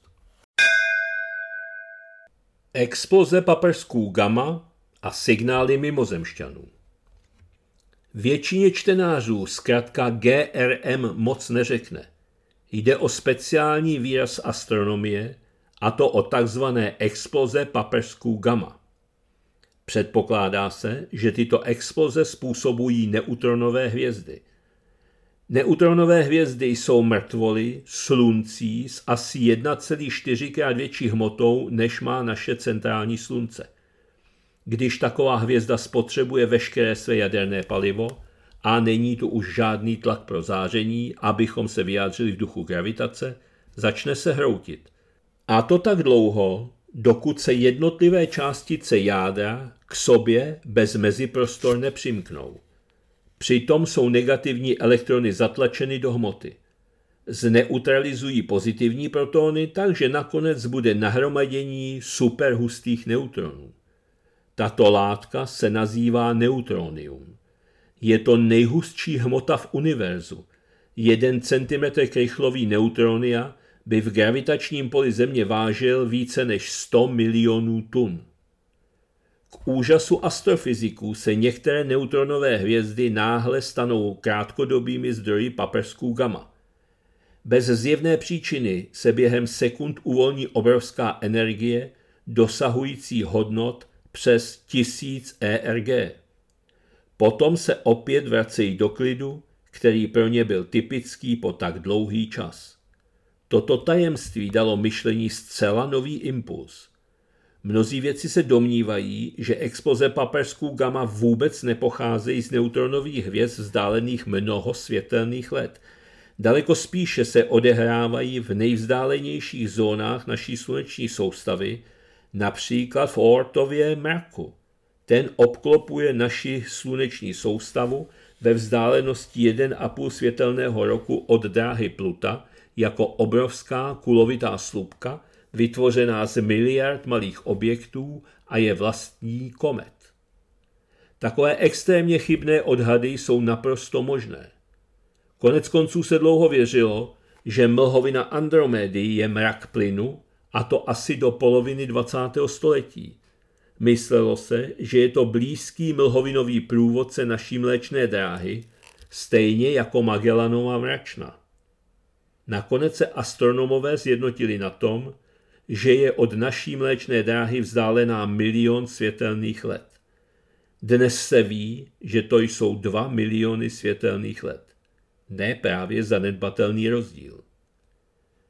[SPEAKER 1] Exploze paprsků gamma a signály mimozemšťanů. Většině čtenářů zkratka GRM moc neřekne. Jde o speciální výraz astronomie, a to o takzvané exploze paprsků gamma. Předpokládá se, že tyto exploze způsobují neutronové hvězdy. Neutronové hvězdy jsou mrtvoly sluncí s asi 1,4krát větší hmotou, než má naše centrální slunce. Když taková hvězda spotřebuje veškeré své jaderné palivo a není tu už žádný tlak pro záření, abychom se vyjádřili v duchu gravitace, začne se hroutit. A to tak dlouho, dokud se jednotlivé částice jádra k sobě bez meziprostor nepřimknou. Přitom jsou negativní elektrony zatlačeny do hmoty. Zneutralizují pozitivní protony, takže nakonec bude nahromadění superhustých neutronů. Tato látka se nazývá neutronium. Je to nejhustší hmota v univerzu. 1 cm krychlový neutronia by v gravitačním poli Země vážil více než 100 milionů tun. K úžasu astrofyziků se některé neutronové hvězdy náhle stanou krátkodobými zdroji paprsků gamma. Bez zjevné příčiny se během sekund uvolní obrovská energie, dosahující hodnot přes 1000 ERG. Potom se opět vracejí do klidu, který pro ně byl typický po tak dlouhý čas. Toto tajemství dalo myšlení zcela nový impuls. Mnozí vědci se domnívají, že exploze paprsků gamma vůbec nepocházejí z neutronových hvězd vzdálených mnoho světelných let. Daleko spíše se odehrávají v nejvzdálenějších zónách naší sluneční soustavy, například v Oortově mraku. Ten obklopuje naši sluneční soustavu ve vzdálenosti 1,5 světelného roku od dráhy Pluta jako obrovská kulovitá slupka, vytvořená z miliard malých objektů a je vlastní komet. Takové extrémně chybné odhady jsou naprosto možné. Koneckonců se dlouho věřilo, že mlhovina Andromedy je mrak plynu, a to asi do poloviny 20. století. Myslelo se, že je to blízký mlhovinový průvodce naší Mléčné dráhy, stejně jako Magellanova mračna. Nakonec se astronomové sjednotili na tom, že je od naší Mléčné dráhy vzdálená 1 000 000 světelných let. Dnes se ví, že to jsou 2 miliony světelných let. Ne právě zanedbatelný rozdíl.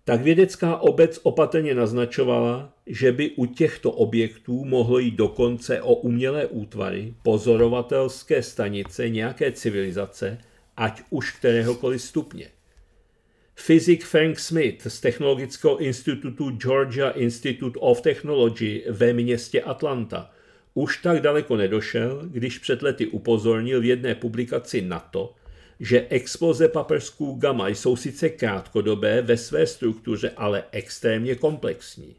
[SPEAKER 1] tak vědecká obec opatrně naznačovala, že by u těchto objektů mohlo jít dokonce o umělé útvary, pozorovatelské stanice nějaké civilizace, ať už kteréhokoliv stupně. Fyzik Frank Smith z Technologického institutu Georgia Institute of Technology ve městě Atlanta už tak daleko nedošel, když před lety upozornil v jedné publikaci na to, že exploze paprsků gamma jsou sice krátkodobé ve své struktuře, ale extrémně komplexní.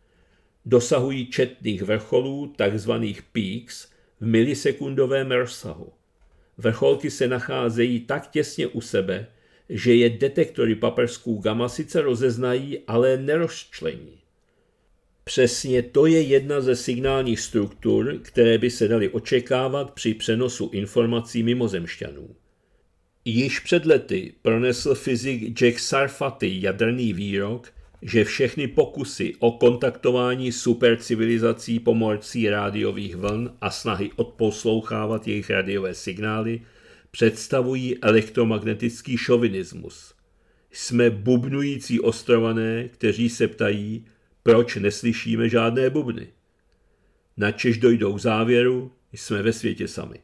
[SPEAKER 1] Dosahují četných vrcholů, takzvaných peaks, v milisekundovém rozsahu. Vrcholky se nacházejí tak těsně u sebe, že je detektory paprsků gamma sice rozeznají, ale nerozčlení. Přesně to je jedna ze signálních struktur, které by se daly očekávat při přenosu informací mimozemšťanů. Již před lety pronesl fyzik Jack Sarfati jaderný výrok, že všechny pokusy o kontaktování supercivilizací pomocí rádiových vln a snahy odposlouchávat jejich rádiové signály představují elektromagnetický šovinismus. Jsme bubnující ostrované, kteří se ptají, proč neslyšíme žádné bubny. Načež dojdou k závěru, jsme ve světě sami.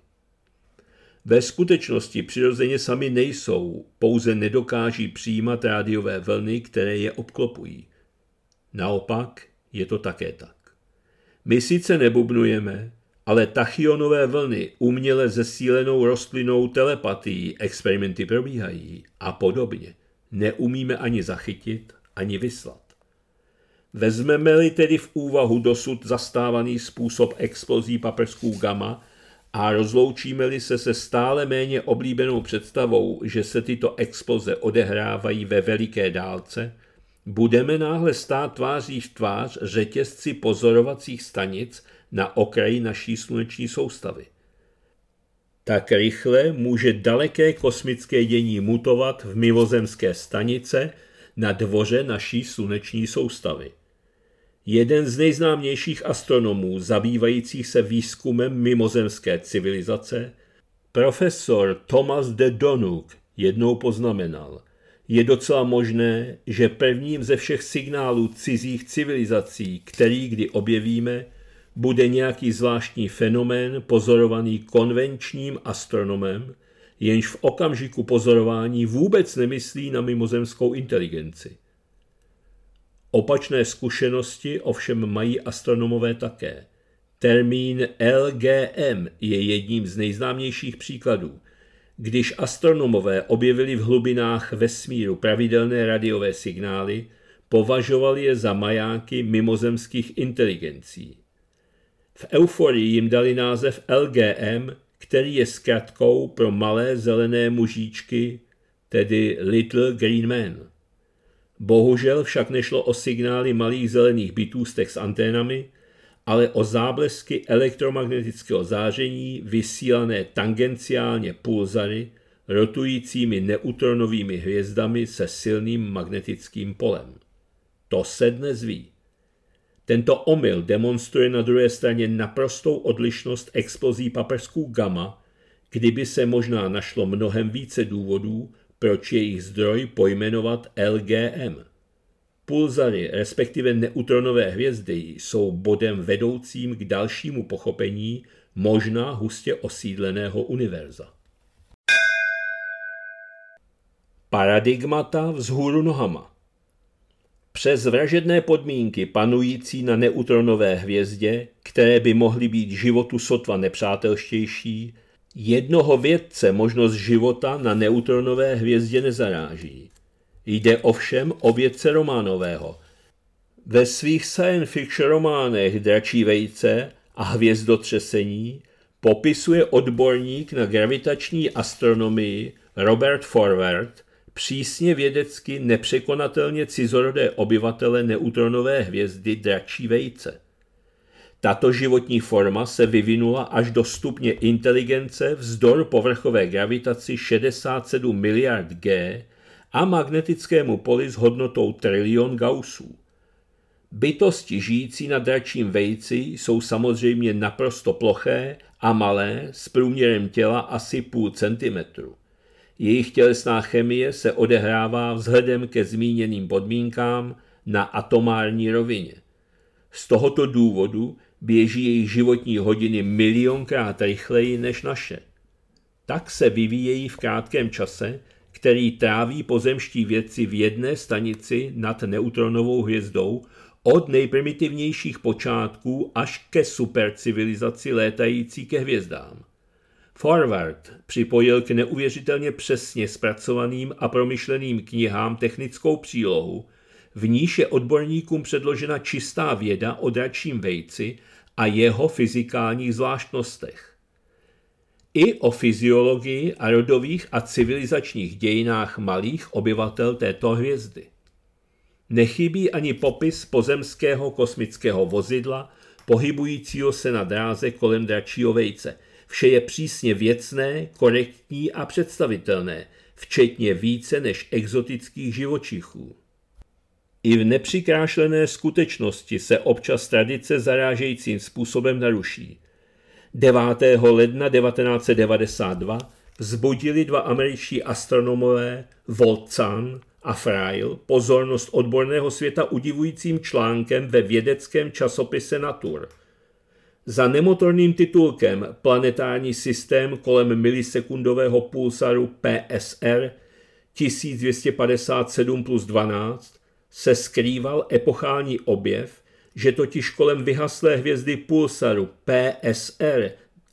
[SPEAKER 1] Ve skutečnosti přirozeně sami nejsou, pouze nedokáží přijímat rádiové vlny, které je obklopují. Naopak je to také tak. My sice nebubnujeme, ale tachionové vlny uměle zesílenou rostlinnou telepatií experimenty probíhají a podobně. Neumíme ani zachytit, ani vyslat. Vezmeme-li tedy v úvahu dosud zastávaný způsob explozí paprsků gamma a rozloučíme-li se stále méně oblíbenou představou, že se tyto exploze odehrávají ve veliké dálce, budeme náhle stát tváří v tvář řetězci pozorovacích stanic na okraji naší sluneční soustavy. Tak rychle může daleké kosmické dění mutovat v mimozemské stanice na dvoře naší sluneční soustavy. Jeden z nejznámějších astronomů zabývajících se výzkumem mimozemské civilizace, profesor Thomas de Donough, jednou poznamenal: je docela možné, že prvním ze všech signálů cizích civilizací, který kdy objevíme, bude nějaký zvláštní fenomén pozorovaný konvenčním astronomem, jenž v okamžiku pozorování vůbec nemyslí na mimozemskou inteligenci. Opačné zkušenosti ovšem mají astronomové také. Termín LGM je jedním z nejznámějších příkladů. Když astronomové objevili v hlubinách vesmíru pravidelné radiové signály, považovali je za majáky mimozemských inteligencí. V euforii jim dali název LGM, který je zkratkou pro malé zelené mužíčky, tedy Little Green Men. Bohužel však nešlo o signály malých zelených bytůstek s anténami, ale o záblesky elektromagnetického záření vysílané tangenciálně pulzary rotujícími neutronovými hvězdami se silným magnetickým polem. To se dnes ví. Tento omyl demonstruje na druhé straně naprostou odlišnost explozí paprsků gamma, kdyby se možná našlo mnohem více důvodů, proč jejich zdroj pojmenovat LGM. Pulzary, respektive neutronové hvězdy, jsou bodem vedoucím k dalšímu pochopení možná hustě osídleného univerza. Paradigmata vzhůru nohama. Přes vražedné podmínky panující na neutronové hvězdě, které by mohly být životu sotva nepřátelštější, jednoho vědce možnost života na neutronové hvězdě nezaráží. Jde ovšem o vědce románového. Ve svých science fiction románech Dračí vejce a Hvězdotřesení popisuje odborník na gravitační astronomii Robert Forward přísně vědecky nepřekonatelně cizorodé obyvatele neutronové hvězdy Dračí vejce. Tato životní forma se vyvinula až do stupně inteligence vzdor povrchové gravitaci 67 miliard G a magnetickému poli s hodnotou trilion Gaussů. Bytosti žijící na dračím vejci jsou samozřejmě naprosto ploché a malé s průměrem těla asi 0,5 cm. Jejich tělesná chemie se odehrává vzhledem ke zmíněným podmínkám na atomární rovině. Z tohoto důvodu běží jejich životní hodiny milionkrát rychleji než naše. Tak se vyvíjejí v krátkém čase, který tráví pozemští vědci v jedné stanici nad neutronovou hvězdou od nejprimitivnějších počátků až ke supercivilizaci létající ke hvězdám. Forward připojil k neuvěřitelně přesně zpracovaným a promyšleným knihám technickou přílohu, v níž je odborníkům předložena čistá věda o dračím vejci a jeho fyzikálních zvláštnostech. I o fyziologii a rodových a civilizačních dějinách malých obyvatel této hvězdy. Nechybí ani popis pozemského kosmického vozidla, pohybujícího se na dráze kolem dračího vejce. Vše je přísně věcné, korektní a představitelné, včetně více než exotických živočichů. I v nepřikrášlené skutečnosti se občas tradice zarážejícím způsobem naruší. 9. ledna 1992 vzbudili dva američtí astronomové Voltzan a Frail pozornost odborného světa udivujícím článkem ve vědeckém časopise Nature. Za nemotorným titulkem Planetární systém kolem milisekundového pulsaru PSR 1257+12 se skrýval epochální objev, že totiž kolem vyhaslé hvězdy pulsaru PSR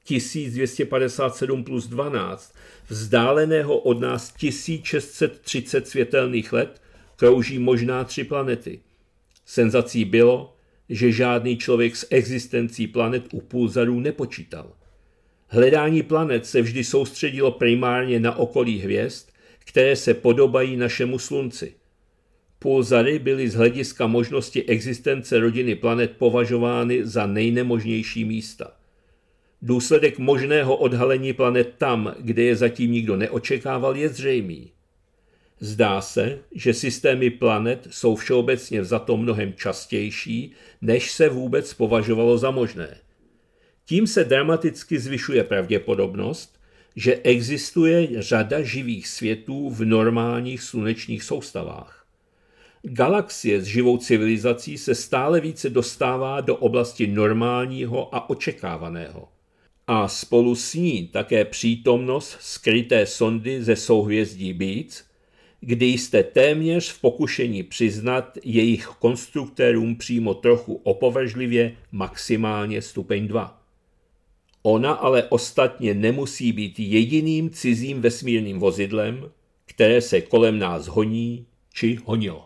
[SPEAKER 1] 1257+12, vzdáleného od nás 1630 světelných let, krouží možná 3 planety. Senzací bylo, že žádný člověk s existencí planet u pulsarů nepočítal. Hledání planet se vždy soustředilo primárně na okolí hvězd, které se podobají našemu Slunci. Pulsary byly z hlediska možnosti existence rodiny planet považovány za nejnemožnější místa. Důsledek možného odhalení planet tam, kde je zatím nikdo neočekával, je zřejmý. Zdá se, že systémy planet jsou všeobecně vzato mnohem častější, než se vůbec považovalo za možné. Tím se dramaticky zvyšuje pravděpodobnost, že existuje řada živých světů v normálních slunečních soustavách. Galaxie s živou civilizací se stále více dostává do oblasti normálního a očekávaného. A spolu s ní také přítomnost skryté sondy ze souhvězdí Beats, kdy jste téměř v pokušení přiznat jejich konstruktérům přímo trochu opovržlivě maximálně stupeň 2. Ona ale ostatně nemusí být jediným cizím vesmírným vozidlem, které se kolem nás honí či honilo.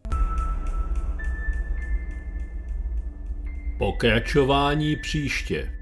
[SPEAKER 1] Pokračování příště.